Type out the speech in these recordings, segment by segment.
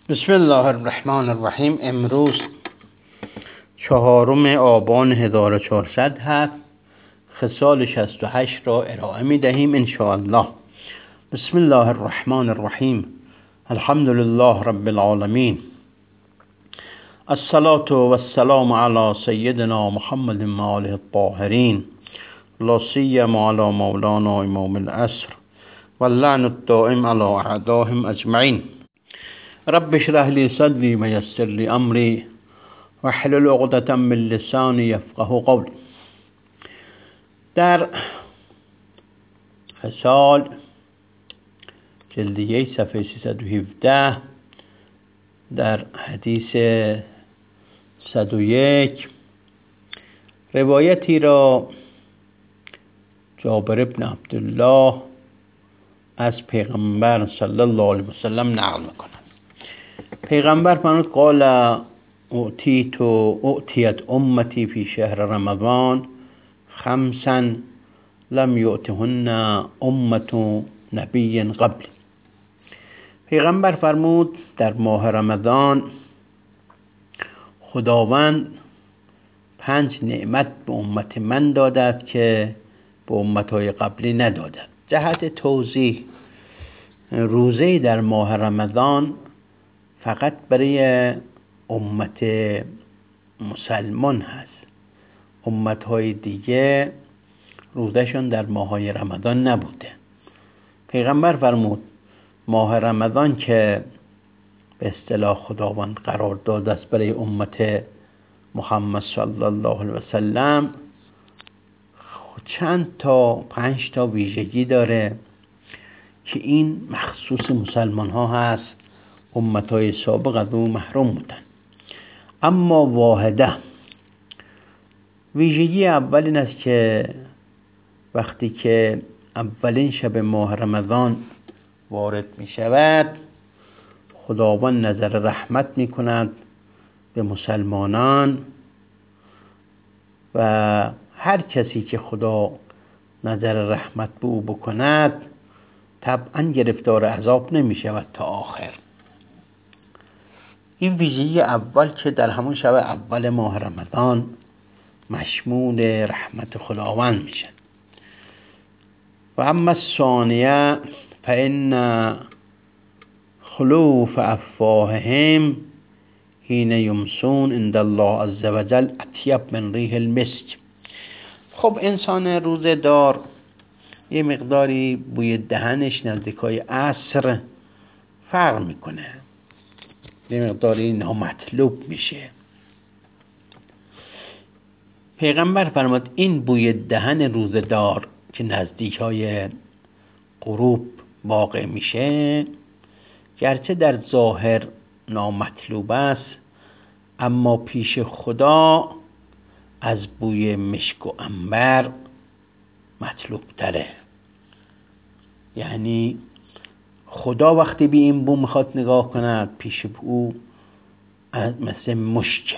بسم الله الرحمن الرحیم. امروز 4 آبان 1400 هست. خصال 68 را ارائه می دهیم انشاءالله. بسم الله الرحمن الرحیم. الحمد لله رب العالمین. الصلاة والسلام علی سیدنا محمد و آله الطاهرین، لا سیما علی مولانا امام العصر واللعن الدائم علی اعدائهم اجمعین. رب اشرح لي صدري ويسر لي امري واحلل عقدة من لساني يفقهوا قولي. در خصال جلد 1 صفحه 317 در حدیث 101 روایتی را جابر بن عبدالله از پیغمبر صلی الله علیه وسلم نقل میکنند. پیغمبر فرمود قال اعطیت امتی فی شهر رمضان خمسا لم یؤتهن امت نبی قبل. پیغمبر فرمود در ماه رمضان خداوند 5 نعمت به امت من دادد که به امتهای قبلی ندادد. جهت توضیح، روزه در ماه رمضان فقط برای امت مسلمان هست. امتهای دیگه روزهشون در ماهای رمضان نبوده. پیغمبر فرمود ماه رمضان که به اصطلاح خداوند قرار داده است برای امت محمد صلی الله علیه وسلم، چند تا 5 تا ویژگی داره که این مخصوص مسلمان ها هست. امتهای سابق از اون محروم بودن. اما واحده، ویژگی اول این است که وقتی که اولین شب ماه رمضان وارد می شود، خداوند نظر رحمت می کند به مسلمانان و هر کسی که خدا نظر رحمت به او بکند طبعا گرفتار عذاب نمی شود تا آخر. این ویژگی اول که در همون شب اول ماه رمضان مشمول رحمت خداوند میشن. و اما الثانیه فإن خلوف افواههم حین یمسون عند الله عز وجل اطیب من ریح المسک. خب انسان روزه دار یه مقداری بوی دهنش نزدیکای عصر فرق میکنه، یه مقداری نامطلوب میشه. پیغمبر فرمود این بوی دهن روزه دار که نزدیک های غروب واقع میشه، گرچه در ظاهر نامطلوب است، اما پیش خدا از بوی مشک و عنبر مطلوب تره. یعنی خدا وقتی به این بو میخواد نگاه کند، پیش او مثل مشک.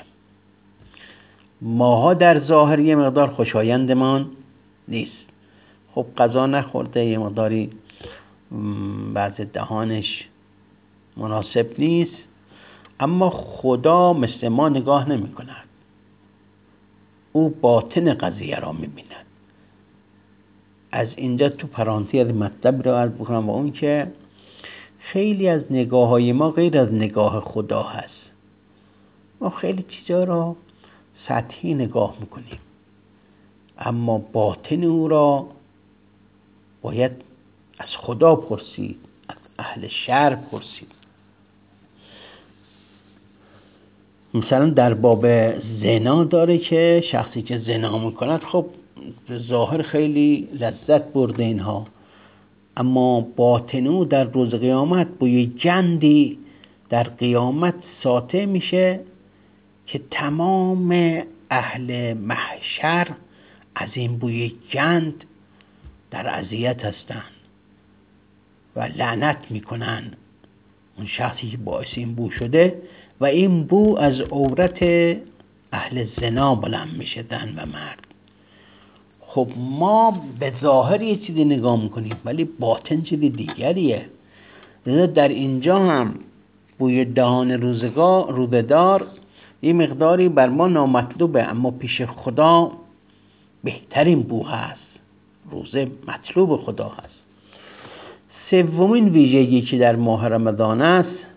ماها در ظاهر یه مقدار خوشایندمان نیست. خب غذا نخورده، یه مقداری بعض دهانش مناسب نیست، اما خدا مثل ما نگاه نمی کند. او باطن قضیه را می بیند. از اینجا تو پرانتز مطلب را عرض بکنم و اون که خیلی از نگاه های ما غیر از نگاه خدا هست. ما خیلی چیزا را سطحی نگاه میکنیم، اما باطن او را باید از خدا پرسید، از اهل شرع پرسید. مثلا در باب زنا داره که شخصی که زنا میکند خب ظاهر خیلی لذت برده اینها، اما باطن او در روز قیامت بوی گندی در قیامت ساطع میشه که تمام اهل محشر از این بوی گند در اذیت هستند و لعنت میکنن اون شخصی که باعث این بو شده، و این بو از عورت اهل زنا بلند میشه، زن و مرد. خب ما به ظاهر یه چیزی نگاه میکنیم ولی باطن چیزی دیگریه. در اینجا هم بوی دهان روزه‌دار یه مقداری بر ما نامطلوبه، اما پیش خدا بهترین بو هست. روزه مطلوب خدا هست. سومین ویژگی که در ماه رمضان است،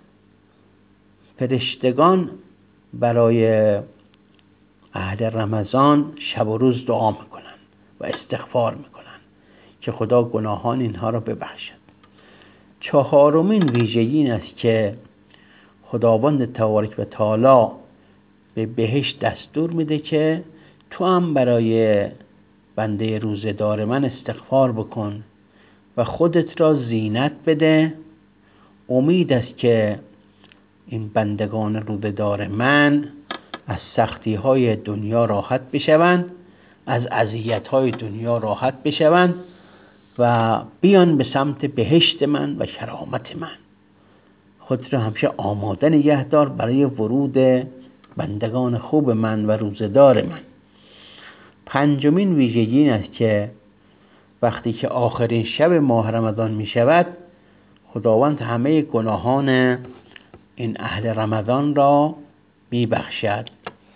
فرشتگان برای اهل رمضان شب و روز دعا میکنن و استغفار میکنن که خدا گناهان اینها را ببخشد. چهارمین ویژگی این است که خداوند تبارک و تعالی به بهشت دستور میده که تو هم برای بنده روزه‌دار من استغفار بکن و خودت را زینت بده. امید است که این بندگان روزه‌دار من از سختی‌های دنیا راحت بشوند، از اذیت‌های دنیا راحت بشوند و بیان به سمت بهشت من و کرامت من. خود را همیشه آماده نگه دار برای ورود بندگان خوب من و روزه‌دار من. پنجمین ویژگی این است که وقتی که آخرین شب ماه رمضان می شود، خداوند همه گناهان این اهل رمضان را می بخشد.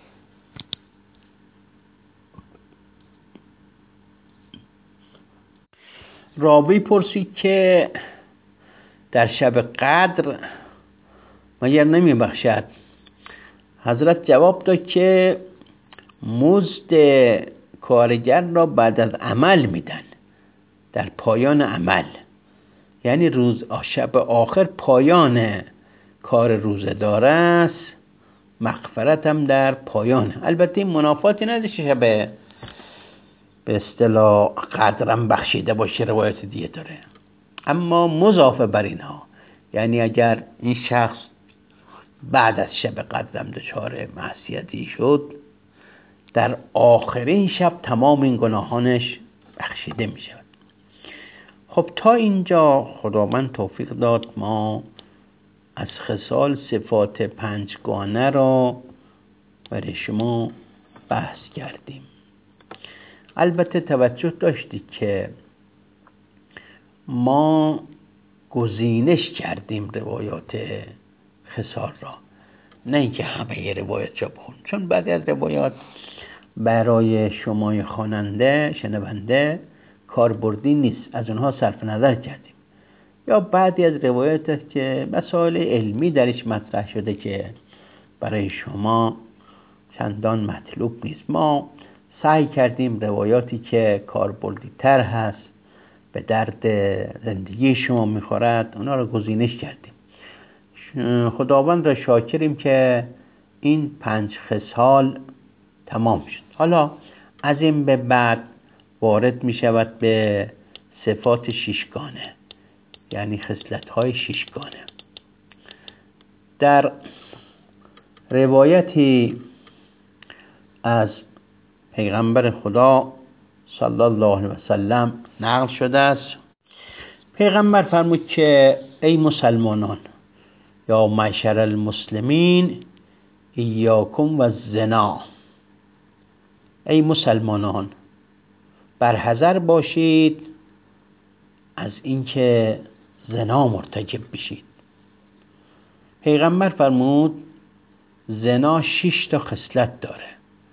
راوی پرسید که در شب قدر مگر نمی بخشد؟ حضرت جواب داد که مزد کارگر را بعد از عمل میدن، در پایان عمل. یعنی شب آخر پایان کار روزه‌دار است، مغفرت هم در پایان. البته این منافاتی نداره شب به اصطلاح قدرم بخشیده باشه، روایت دیگه داره. اما مضافه بر اینها، یعنی اگر این شخص بعد از شب قدرم دچار معصیتی شد، در آخرین شب تمام این گناهانش بخشیده می شود. خب تا اینجا خداوند توفیق داد ما از خصال صفات پنجگانه را برای شما بحث کردیم. البته توجه داشتید که ما گزینش کردیم روایات خصال را، نه اینکه همه روایات را بخونیم، چون بعضی از روایات برای شما خواننده شنونده کاربردی نیست، از اونها صرف نظر کردیم. یا بعضی از روایات است که مسائل علمی درش مطرح شده که برای شما چندان مطلوب نیست. ما سعی کردیم روایاتی که کاربردی تر هست، به درد زندگی شما میخورد، اونا رو گزینش کردیم. خداوند را شاکریم که این 5 خصال تمام شد. حالا از این به بعد وارد می شود به صفات 6گانه، یعنی خصلت‌های 6گانه. در روایتی از پیغمبر خدا صلی الله علیه و سلم نقل شده است، پیغمبر فرمود که ای مسلمانان، یا معشر المسلمین، ایاکم و الزنا. ای مسلمانان، برحذر باشید از اینکه زنا مرتکب بشید. پیغمبر فرمود زنا 6 تا خصلت داره.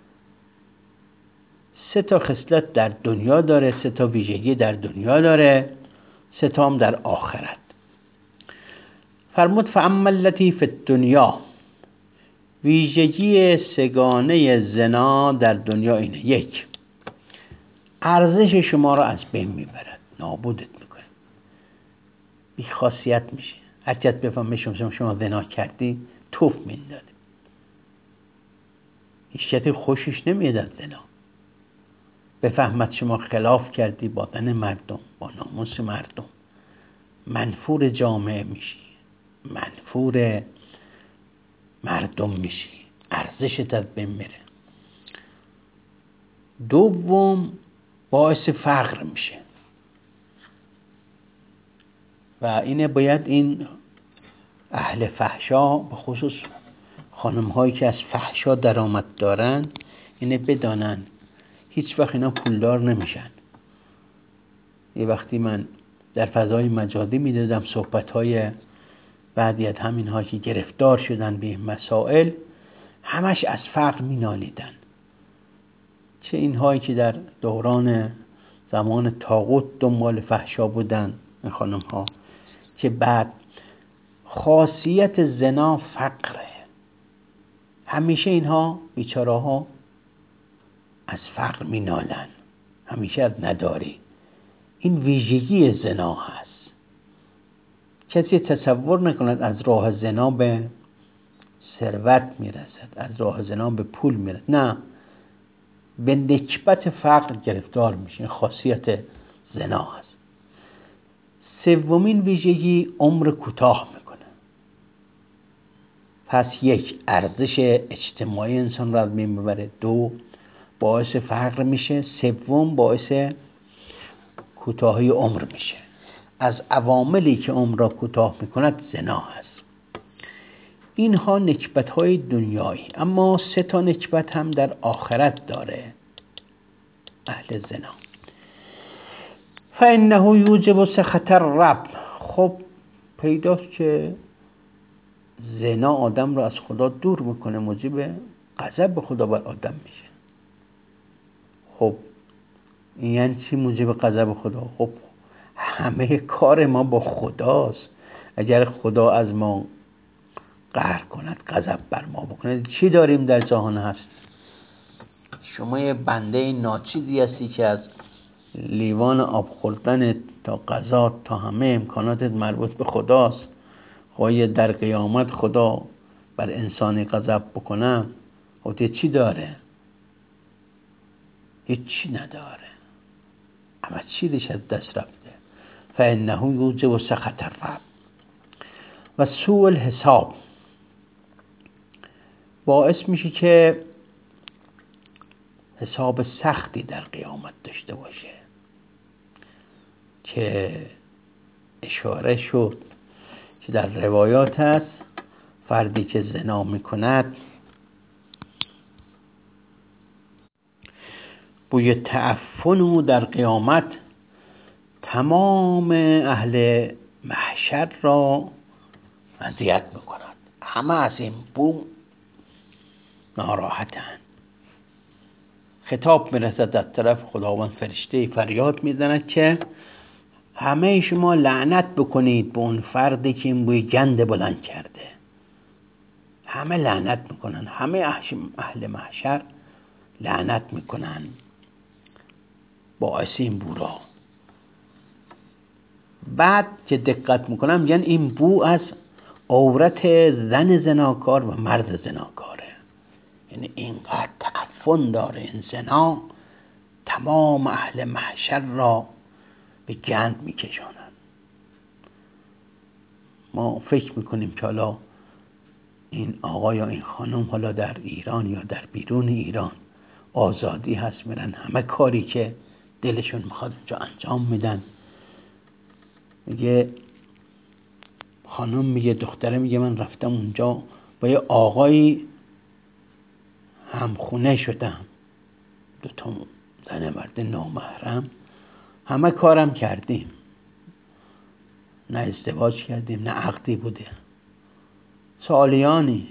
3 تا خصلت در دنیا داره، 3 تا ویژگی در دنیا داره، 3 تا هم در آخرت. فرمود فاما التی فی الدنیا، ویژگی 3گانه زنا در دنیا اینه: 1، ارزش شما را از بین میبرد، نابودت میکنه، بی خاصیت میشه. هرچیت بفهمه شما زنا کردی توف میندازه، هیچ خوشش نمیاد از زنا. بفهمد شما خلاف کردی با تن مردم، با ناموس مردم، منفور جامعه میشی، منفور مردم میشی، ارزشت از بین میره. 2، باعث فقر میشه و اینه باید این اهل فحشا، به خصوص خانم هایی که از فحشا درآمد دارن، اینه بدانن هیچ وقت اینا پولدار نمیشن. یه وقتی من در فضای مجازی میدادم صحبت های بعضی از همین ها که گرفتار شدن به این مسائل همش از فقر می نالیدن. چه این هایی که در دوران زمان طاغوت دنبال فحشا بودن این خانم ها، که بعد خاصیت زنا فقره. همیشه اینها بیچاره ها از فقر می نالن، همیشه از نداری. این ویژگی زنا هست. کسی تصور نکند از راه زنا به ثروت میرسد، از راه زنا به پول میرسد. نه، به نکبت فقر گرفتار میشه. خاصیت زنا هست. سومین ویژگی عمر کوتاه میکنه. پس یک، ارزش اجتماعی انسان را از بین میبره. دو، باعث فقر میشه. سوم، باعث کوتاهی عمر میشه. از عواملی که عمر را کوتاه میکند زنا هست. اینها نکبت‌های دنیایی. اما 3 نکبت هم در آخرت داره اهل زنا. فإنه یوجب سخط الرب. خب پیداست که زنا آدم را از خدا دور میکنه، موجب غضب خدا بر آدم میشه. خب این یعنی چی موجب غضب خدا؟ خب همه کار ما با خداست. اگر خدا از ما قهر کند، غضب بر ما بکند، چی داریم در جهان هست؟ شما یه بنده ناچیزی هستی که از لیوان آب خوردن تا غذا تا همه امکاناتت مربوط به خداست. خواهی در قیامت خدا بر انسانی غضب بکنه، خب چی داره؟ هیچی نداره. اما چیزش از دست رفته. فإنه یوجب سخط الرب و سوء الحساب. باعث میشه که حساب سختی در قیامت داشته باشه، که اشاره شد که در روایات هست فردی که زنا میکند بوی تعفن او در قیامت تمام اهل محشر را اذیت میکند. همه از این بو ناراحتند. خطاب میرسد از طرف خداوند، فرشته فریاد میزند که همه شما لعنت بکنید به اون فردی که این بوی گند بلند کرده. همه لعنت میکنن، همه اهل محشر لعنت میکنن باعث این بو را. بعد که دقت میکنم یعنی این بو از عورت زن زناکار و مرد زناکاره. یعنی اینقدر تعفن داره این زنا، تمام اهل محشر را به گند میکشانند. ما فکر میکنیم که حالا این آقا یا این خانم حالا در ایران یا در بیرون ایران آزادی هست، میرن همه کاری که دلشون میخواد اونجا انجام میدن. میگه خانم، میگه دختره، میگه من رفتم اونجا با یه آقایی همخونه شدم، 2 زن مرد نامحرم، همه کارم کردیم، نه ازدواج کردیم نه عقدی بوده. سالیانی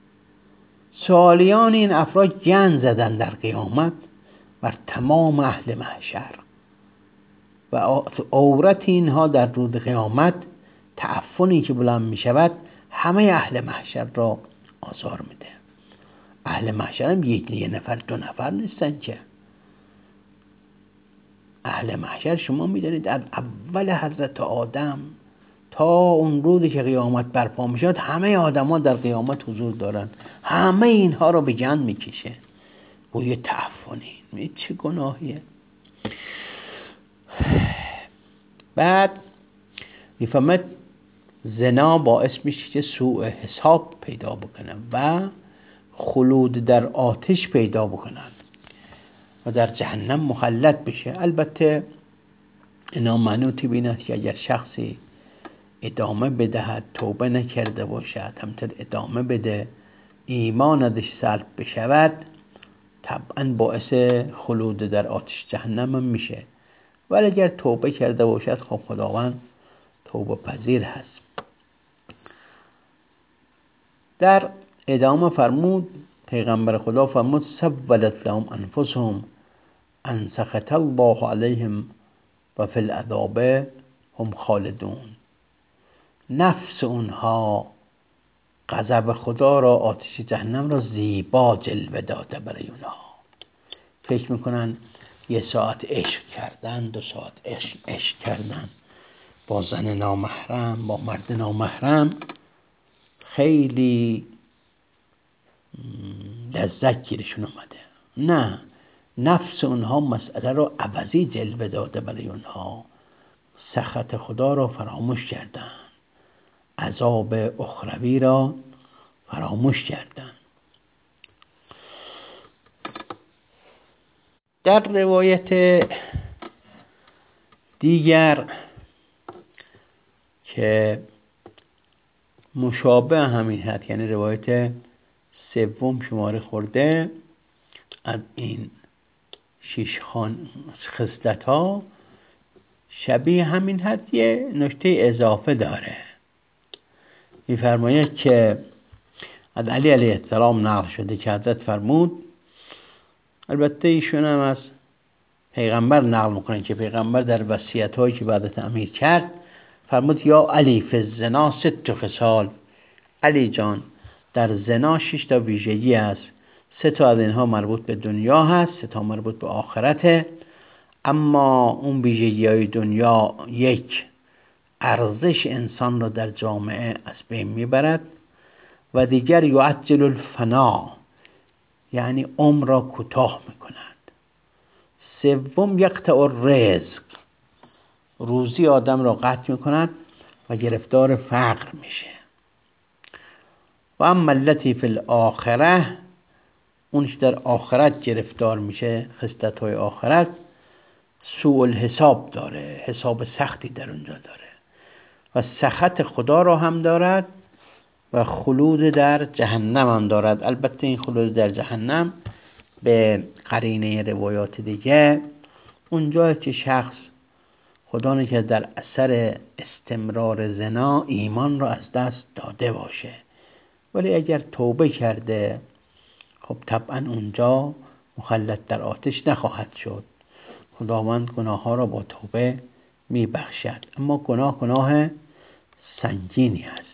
این افراد گند زدن در قیامت بر تمام اهل محشر و عورت اینها در روز قیامت، تعفنی که بلند می شود همه اهل محشر را آزار میده. اهل محشر هم 1 نفر 2 نفر نیستن که. اهل محشر شما میدانید از اول حضرت آدم تا اون روزی که قیامت برپا میشد همه آدما در قیامت حضور دارن. همه اینها رو به گند میکشه. بوی تعفنی، چه گناهیه. بعد میفهمد زنا باعث میشه که سوء حساب پیدا بکنن و خلود در آتش پیدا بکنن و در جهنم مخلد بشه. البته اینا منوطی بینه که اگر شخصی ادامه بدهد، توبه نکرده باشد، همطور ادامه بده، ایمان ازش سلب بشود، طبعا باعث خلود در آتش جهنم هم میشه. ولی اگر توبه کرده باشد، خب خداوند توبه پذیر هست. در ادامه فرمود، پیغمبر خدا فرمود سولت لهم انفسهم ان سخط الله علیهم و فی العذاب هم خالدون. نفس اونها غضب خدا را، آتش جهنم را زیبا جلوه داده برای اونها. فکر میکنن یه ساعت عشق کردن، 2 ساعت عشق کردن با زن نامحرم، با مرد نامحرم، خیلی لذت گیرشون اومده. نه، نفس اونها مسئله رو عوضی جلوه داده برای اونها. سخط خدا را فراموش کردن، عذاب اخروی را فراموش کردن. در روایت دیگر که مشابه همین هست، یعنی روایت 3 شماره خورده، از این 6 خصلت ها شبیه همین هست، یه نکته اضافه داره. می‌فرماید که از علی علیه السلام نقل شده که حضرت فرمود، البته ایشون هم از پیغمبر نقل میکنن که پیغمبر در وصیت هایی که بعد تعمیر کرد فرمود یا علی فی الزنا 6 خصال. علی جان، در زنا 6 تا ویژگی است. 3 تا از اینها مربوط به دنیا هست، 3 تا مربوط به آخرته. اما اون ویژگی های دنیا، 1 ارزش انسان را در جامعه از بین میبرد و دیگر یعجل الفنا، یعنی عمر را کوتاه میکند. 3 یقطع الرزق، روزی آدم را قطع میکند و گرفتار فقر میشه. و اما التی فی الاخره، اون که در آخرت گرفتار میشه، خصلت‌های آخرت، سوء الحساب داره، حساب سختی در اونجا داره و سخط خدا را هم دارد و خلود در جهنم هم دارد. البته این خلود در جهنم به قرینه روایات دیگه اونجا که شخص خدا نکنه در اثر استمرار زنا ایمان را از دست داده باشه، ولی اگر توبه کرده خب طبعا اونجا مخلد در آتش نخواهد شد. خداوند گناه ها را با توبه میبخشد، اما گناه سنگینی است.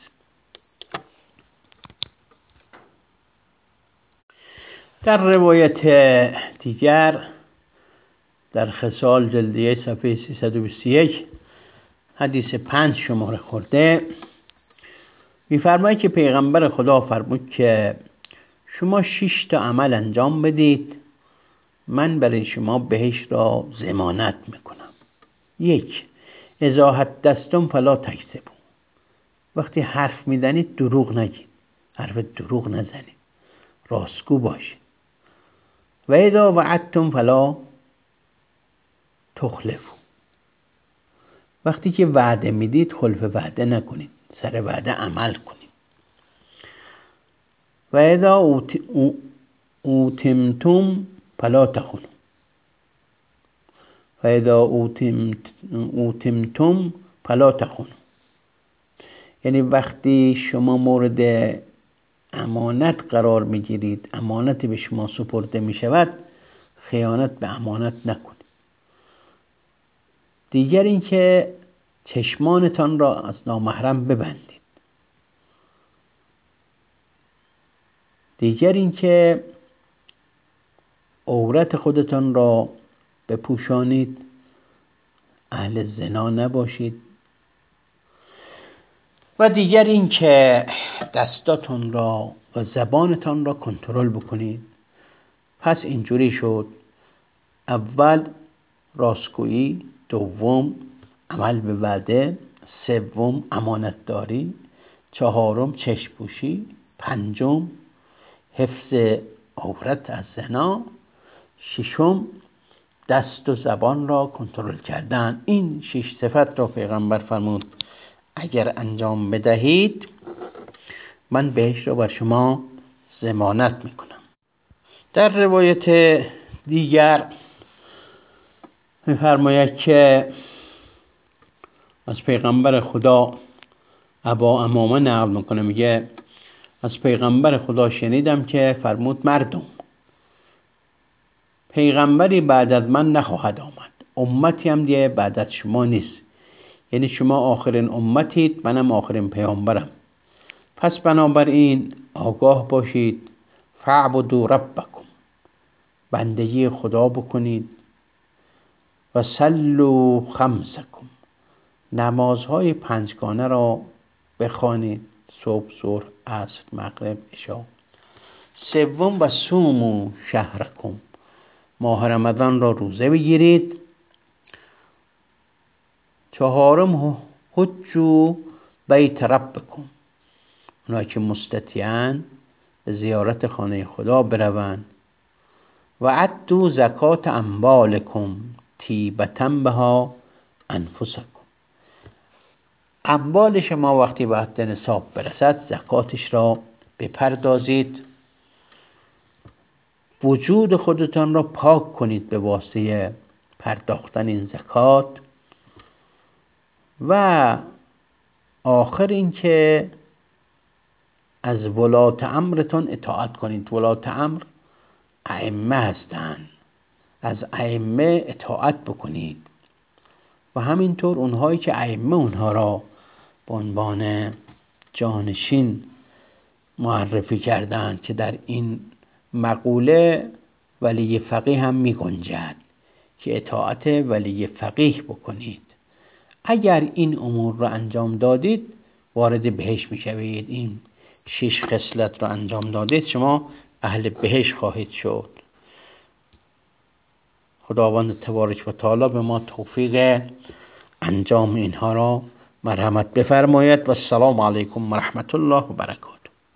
در روایت دیگر در خصال جلدیه صفحه 321 حدیث 5 شماره خورده می‌فرماید که پیغمبر خدا فرمود که شما 6 تا عمل انجام بدید، من برای شما بهشت را ضمانت میکنم. 1 اذا حدثتم فلا تکذبوا، وقتی حرف میزنید دروغ نگید، حرف دروغ نزنید، راستگو باشید. و اذا وعدتم فلا تخلفوا، وقتی که وعده میدید خلف وعده نکنید، سر وعده عمل کنید. و اذا اوتمتم فلا تخونوا، و اذا اوتمتم فلا تخونوا، یعنی وقتی شما مورد امانت قرار میگیرید، امانتی به شما سپرده میشود، خیانت به امانت نکنید. دیگر این که چشمانتان را از نامحرم ببندید. دیگر این که عورت خودتان را بپوشانید، اهل زنا نباشید. و دیگر این که دستاتون را و زبانتان را کنترل بکنید. پس اینجوری شد: اول راستگویی، 2 عمل به وعده، 3 امانتداری، 4 چشم پوشی، 5 حفظ عورت از زنا، 6 دست و زبان را کنترل کردن. این 6 صفت را پیغمبر فرمود اگر انجام بدهید من بهش را بر شما ضمانت میکنم. در روایت دیگر میفرماید که از پیغمبر خدا ابا امامه نقل میکنه، میگه از پیغمبر خدا شنیدم که فرمود مردم، پیغمبری بعد از من نخواهد آمد، امتی هم دیگه بعد از شما نیست، یعنی شما آخرین امتید، منم آخرین پیغمبرم. پس بنابراین آگاه باشید، فاعبدوا ربکم، بندگی خدا بکنید، و صلوا خمسکم، نمازهای پنجگانه را بخوانید، صبح، ظهر، عصر، مغرب، عشا. سوم و صوموا شهرکم، ماه رمضان را روزه بگیرید. چهارم حجوا بیت ربکم، اونایی که مستطیعن به زیارت خانه خدا بروند. و ادوا زکات اموالکم طیبة بها انفسکم، اموال شما وقتی به حد نصاب برسد زکاتش را بپردازید، وجود خودتان را پاک کنید به واسطه پرداختن این زکات. و آخر این که از ولات امرتون اطاعت کنید. ولات امر ائمه هستند، از ائمه اطاعت بکنید و همینطور اونهایی که ائمه اونها را به عنوان جانشین معرفی کردند، که در این مقوله ولی فقیه هم می گنجد که اطاعت ولی فقیه بکنید. اگر این امور را انجام دادید وارد بهشت می شوید. این 6 خصلت را انجام دادید شما اهل بهشت خواهید شد. خداوند تبارک و تعالی به ما توفیق انجام اینها را مرحمت بفرماید. و السلام علیکم و رحمت الله و برکاته.